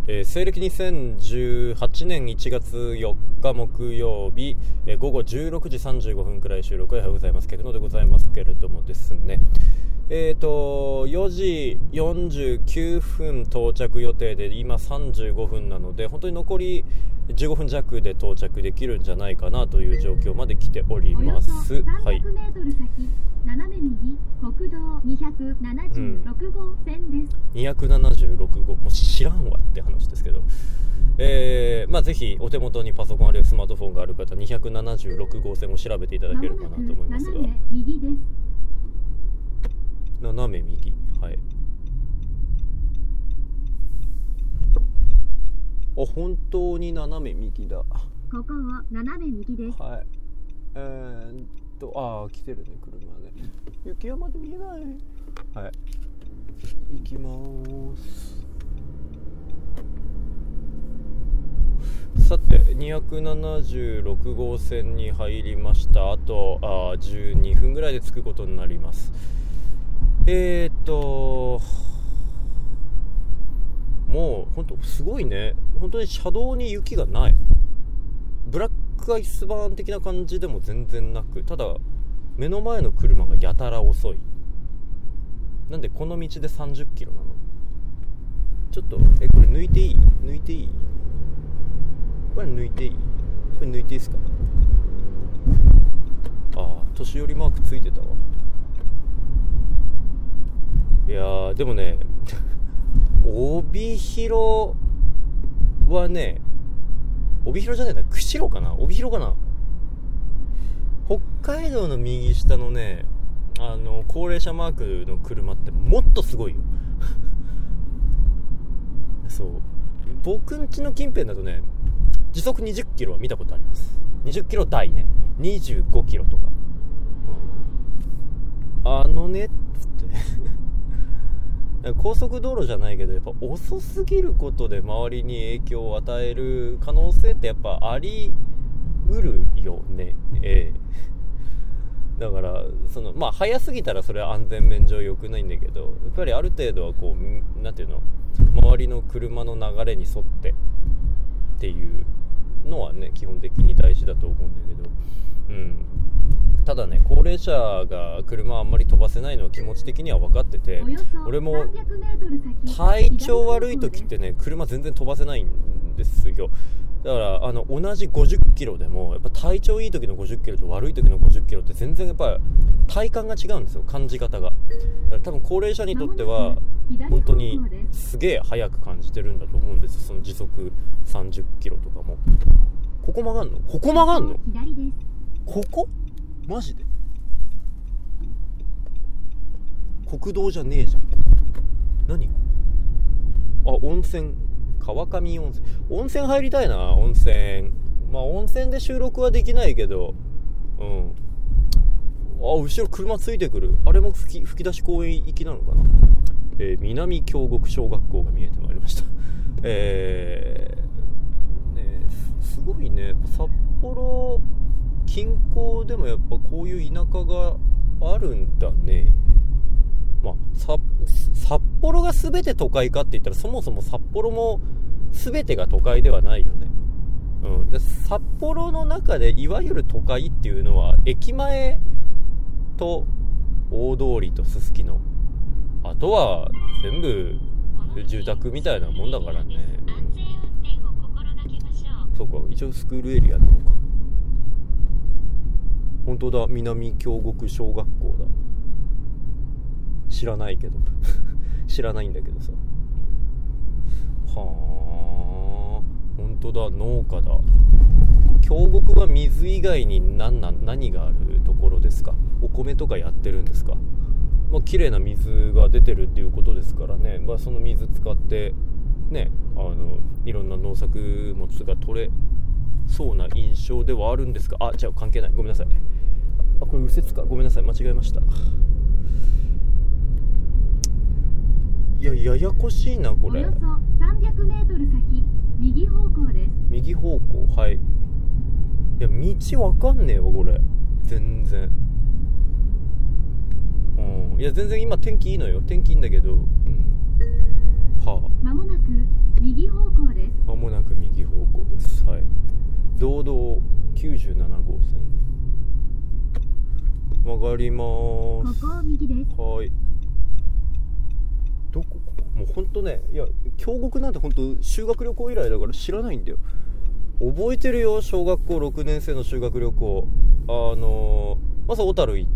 西暦2018年1月4日木曜日、午後16時35分くらい収録おはようございます。ケクノでございますけれどもですね、4時49分到着予定で今35分なので、本当に残り15分弱で到着できるんじゃないかなという状況まで来ております。はい。 斜め右国道276号線です。 276号、もう知らんわって話ですけど、ぜひお手元にパソコンあるいはスマートフォンがある方、276号線を調べていただければなと思いますが、 斜め右です。 斜め右、はい。本当に斜め右だ。 ここを斜め右です。 はい。来てるね、車ね。雪山で見えない。はい。行きまーす。さて、276号線に入りました。あと12分ぐらいで着くことになります。もう本当すごいね。本当に車道に雪がない。ブラックアイスバーン的な感じでも全然なく、ただ目の前の車がやたら遅い。なんでこの道で30キロなの。ちょっとこれ抜いていい？抜いていい？これ抜いていい？これ抜いていいですか？年寄りマークついてたわ。いやーでもね帯広はね、帯広じゃないな、釧路かな、帯広かな。北海道の右下のね、高齢者マークの車ってもっとすごいよそう、僕ん家の近辺だとね、時速20キロは見たことあります。20キロ台ね、25キロとか、ねっつって高速道路じゃないけど、やっぱ遅すぎることで周りに影響を与える可能性ってやっぱありうるよね。だから早すぎたらそれは安全面上良くないんだけど、やっぱりある程度はこうなんていうの、周りの車の流れに沿ってっていうのはね、基本的に大事だと思うんだけど、ただね、高齢者が車あんまり飛ばせないのは気持ち的には分かってて、俺も体調悪い時ってね、車全然飛ばせないんですよ。だから同じ50キロでもやっぱ体調いい時の50キロと悪い時の50キロって全然やっぱり体感が違うんですよ、感じ方が。だから多分高齢者にとっては本当にすげえ速く感じてるんだと思うんです。その時速30キロとかも。ここ曲がんの？ここ曲がんの？ここ？マジで？国道じゃねえじゃん。何？温泉、川上温泉。温泉入りたいな、温泉。温泉で収録はできないけど、後ろ車ついてくる。あれも吹き出し公園行きなのかな。南京極小学校が見えてまいりました。すごいね。札幌近郊でもやっぱこういう田舎があるんだね。札幌が全て都会かって言ったら、そもそも札幌も全てが都会ではないよね。で札幌の中でいわゆる都会っていうのは駅前と大通りとすすきの、あとは全部住宅みたいなもんだからね。そうか、一応スクールエリアなのか。本当だ、南京極小学校だ。知らないけど知らないんだけどさ。はあ、本当だ、農家だ。京極は水以外に何があるところですか？お米とかやってるんですか？綺麗な水が出てるっていうことですからね、その水使ってね、いろんな農作物が取れそうな印象ではあるんですが、じゃあ関係ない、ごめんなさい。これ右折か、ごめんなさい、間違えました。いや、ややこしいなこれ。 およそ300メートル先、右方向です。 右方向、はい。いや、道わかんねえわこれ、全然。いや、全然今天気いいのよ、天気いいんだけど、 まもなく右方向道道97号線曲がりまーす。 ここを右です。 はい。どこもうほんとね、いや京極なんてほんと修学旅行以来だから知らないんだよ。覚えてるよ、小学校6年生の修学旅行。まず小樽行って、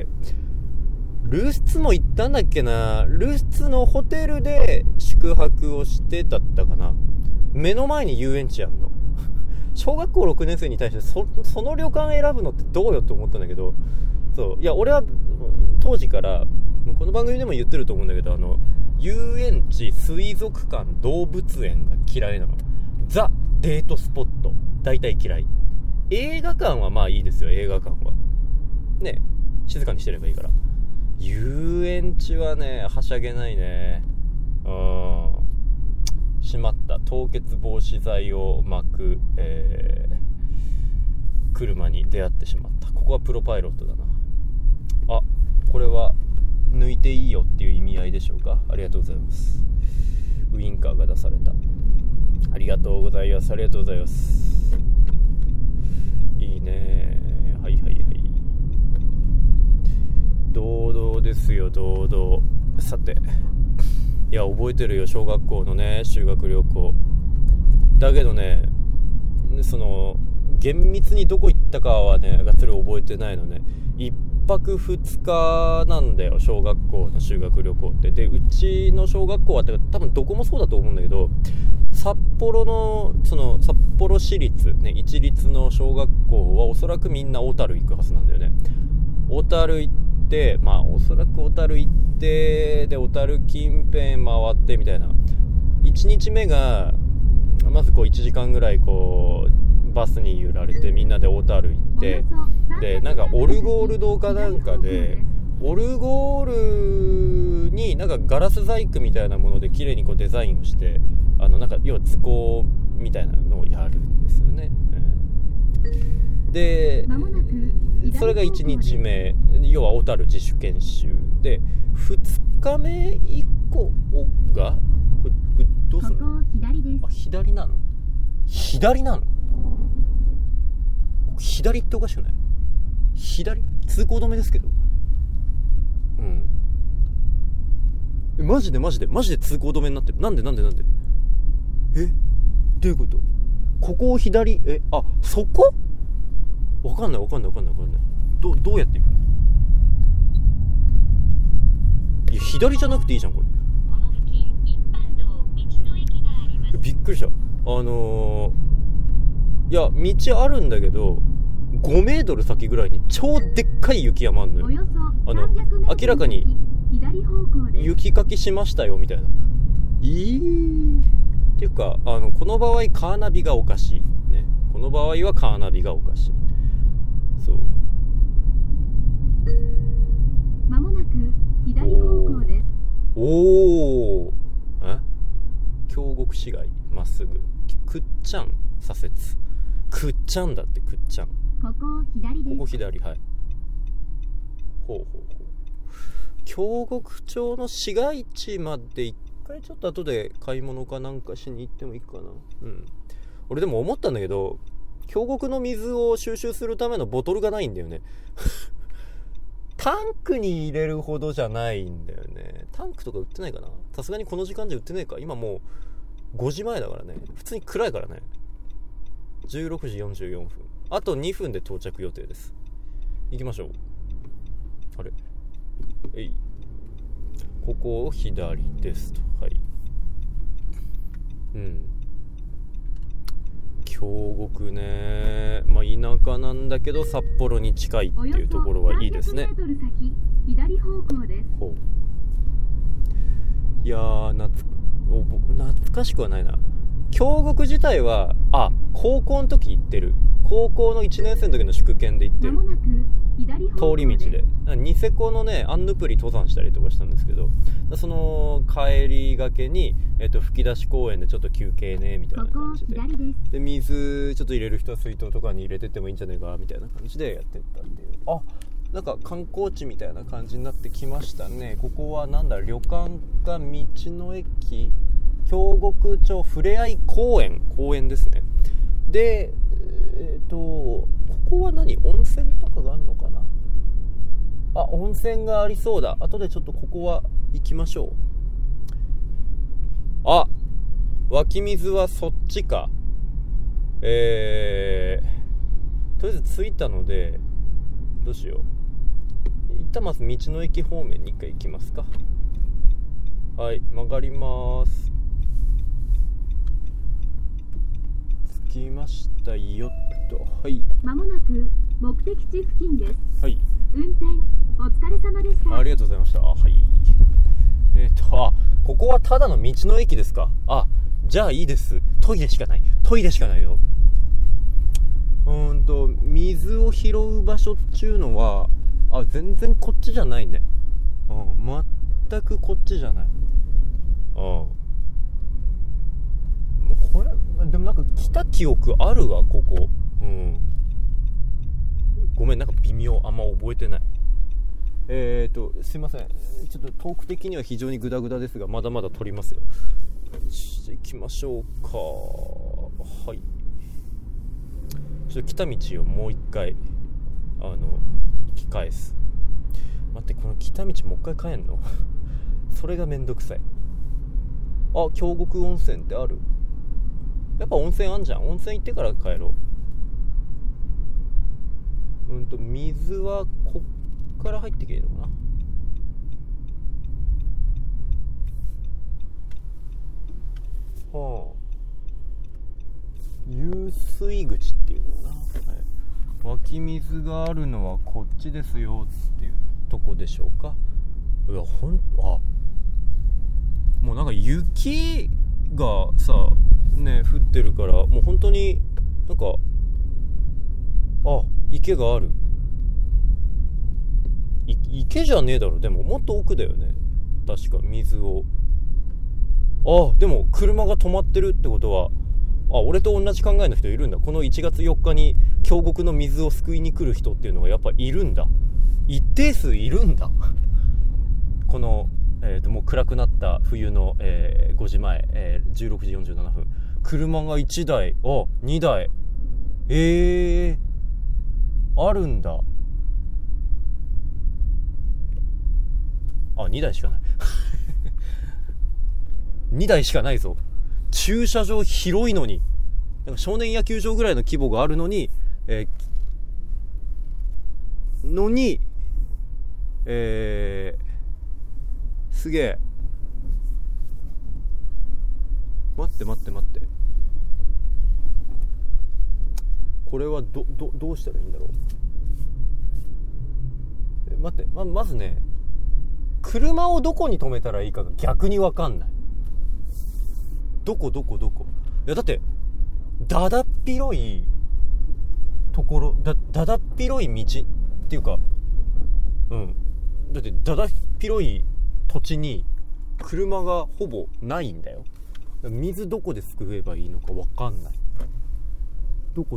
ルスツも行ったんだっけな。ルスツのホテルで宿泊をしてだったかな。目の前に遊園地あんの。小学校6年生に対してその旅館選ぶのってどうよって思ったんだけど、そういや俺は当時からこの番組でも言ってると思うんだけど、遊園地、水族館、動物園が嫌いなの。ザ・デートスポット大体嫌い。映画館はまあいいですよ。映画館はね、静かにしてればいいから。遊園地はね、はしゃげないね。しまった。凍結防止剤を巻く、車に出会ってしまった。ここはプロパイロットだな。あ、これは抜いていいよっていう意味合いでしょうか。ありがとうございます。ウインカーが出された。ありがとうございます。ありがとうございます。いいね。はいはいはい。堂々ですよ、堂々。さて、いや覚えてるよ、小学校のね修学旅行だけどね、その厳密にどこ行ったかはねがっつり覚えてないのね。1泊2日なんだよ、小学校の修学旅行って。で、うちの小学校は多分どこもそうだと思うんだけど、札幌のその札幌市立ね、一律の小学校はおそらくみんな小樽行くはずなんだよね。小樽行って、まあおそらく小樽行ってで小樽近辺回ってみたいな。1日目がまずこう1時間ぐらいこうバスに揺られてみんなで小樽行って、でなんかオルゴール堂かなんかでオルゴールになんかガラス細工みたいなもので綺麗にこうデザインをして、なんか要は図工みたいなのをやるんですよね。でそれが1日目、要は小樽自主研修で、2日目以降がこれどうするの？あ、左なの？左なの？左っておかしくない？左？通行止めですけど。マジで通行止めになってる。なんでどういうこと？ここを左、あ、そこ？わかんない。どうやって行く？いや、左じゃなくていいじゃんこれ。 この付近一般道道の駅があります。 びっくりした。いや道あるんだけど5メートル先ぐらいに超でっかい雪山あんのよ。明らかに雪かきしましたよみたいな。っていうかこの場合カーナビがおかしいね。この場合はカーナビがおかしい。そう。 まもなく左方向です。 おー、京極市街まっすぐくっちゃん左折。くっちゃんだって、くっちゃん。 ここ左です。 ここ左、はい。ほう京極町の市街地まで一回ちょっと後で買い物かなんかしに行ってもいいかな。俺でも思ったんだけど、京極の水を収集するためのボトルがないんだよね。タンクに入れるほどじゃないんだよね。タンクとか売ってないかな。さすがにこの時間じゃ売ってないか。今もう5時前だからね。普通に暗いからね。16時44分。あと2分で到着予定です。行きましょう。あれ、ここを左ですと。はい。京極ね、まあ田舎なんだけど札幌に近いっていうところはいいですね。 左方向です。 ほう。いやー懐かしくはないな。京極自体は高校の時行ってる。高校の1年生の時の宿検で行ってる。通り道でニセコのねアンヌプリ登山したりとかしたんですけど、その帰りがけに、吹き出し公園でちょっと休憩ねみたいな感じで、水ちょっと入れる人は水筒とかに入れてってもいいんじゃないかみたいな感じでやってったっていう。なんか観光地みたいな感じになってきましたね。ここはなんだ、旅館か道の駅、京極町ふれあい公園ですね。でここは何、温泉とかがあるのかな。あ、温泉がありそうだ。後でちょっとここは行きましょう。あ、湧き水はそっちか。とりあえず着いたのでどうしよう。一旦まず道の駅方面に一回行きますか。はい、曲がります。着きましたよっと。はい、 まもなく目的地付近です。 はい、 運転お疲れ様でした。 ありがとうございました。はい、あ、ここはただの道の駅ですか。あ、じゃあいいです。トイレしかないよ。水を拾う場所っていうのは、あ、全然こっちじゃないね。全くこっちじゃない。これでもなんか来た記憶あるわ、ここ。ごめん、なんか微妙、あんま覚えてない。すいません、ちょっとトーク的には非常にグダグダですが、まだまだ撮りますよ。行きましょうか。はい、ちょっと来た道をもう一回行き返す。待って、この来た道もう一回帰んのそれがめんどくさい。あ、京極温泉ってある。やっぱ温泉あんじゃん。温泉行ってから帰ろう。水はこっから入ってけいいのかな。はあ、湧水口っていうのかな、はい、湧き水があるのはこっちですよっていうとこでしょうか。いや、もうなんか雪がさね降ってるから、もう本当になんか、池がある。池じゃねえだろ、でももっと奥だよね、確か。水を、でも車が止まってるってことは、俺と同じ考えの人いるんだ。この1月4日に京極の水を救いに来る人っていうのがやっぱいるんだ。一定数いるんだこの、もう暗くなった冬の、5時前、16時47分、車が1台、2台、あるんだ。2台しかない2台しかないぞ。駐車場広いのに、なんか少年野球場ぐらいの規模があるのに、すげえ。待って、これはどうしたらいいんだろう。待って、まずね、車をどこに止めたらいいかが逆に分かんない。どこ。いやだってだだっ広いところだだっ広い道っていうか、だってだだっ広い土地に車がほぼないんだよ。水どこですくえばいいのか分かんない。どこ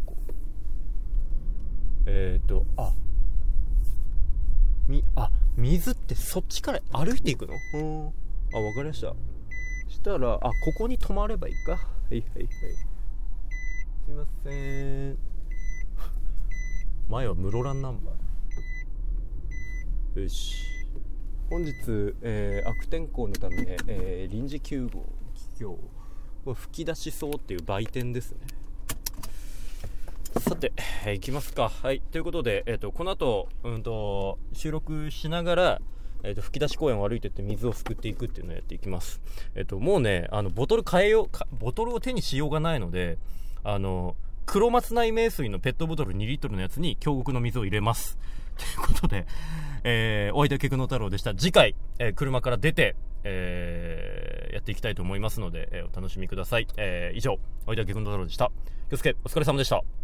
水ってそっちから歩いていくの？分かりました。したらここに止まればいいか。はい、すいません。前は室蘭ナンバー。よし、本日、悪天候のため、臨時休業、吹き出しそうっていう売店ですね。さて、行きますか。はい、ということで、この後、収録しながら、吹き出し公園を歩いてって水をすくっていくっていうのをやっていきます。もうね、ボトルを手にしようがないので、黒松内名水のペットボトル2リットルのやつに京極の水を入れます。ということで、お相手は菊野太郎でした。次回、車から出て、やっていきたいと思いますので、お楽しみください。以上、お相手は菊野太郎でした。気をつけ、お疲れ様でした。